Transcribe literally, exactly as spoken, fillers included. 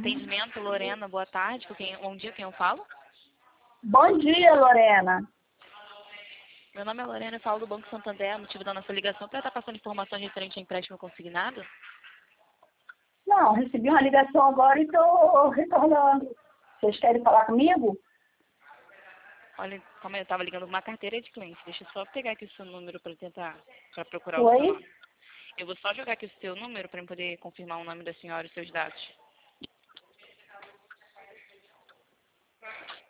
Atendimento, Lorena, boa tarde. Com quem, bom dia, quem eu falo? Bom dia, Lorena. Meu nome é Lorena, eu falo do Banco Santander. O motivo da nossa ligação para estar passando informações referente a empréstimo consignado. Não, recebi uma ligação agora e estou retornando. Vocês querem falar comigo? Olha, como eu estava ligando uma carteira de cliente. Deixa eu só pegar aqui o seu número para tentar, para procurar o seu Oi? nome. Eu vou só jogar aqui o seu número para poder confirmar o nome da senhora e os seus dados.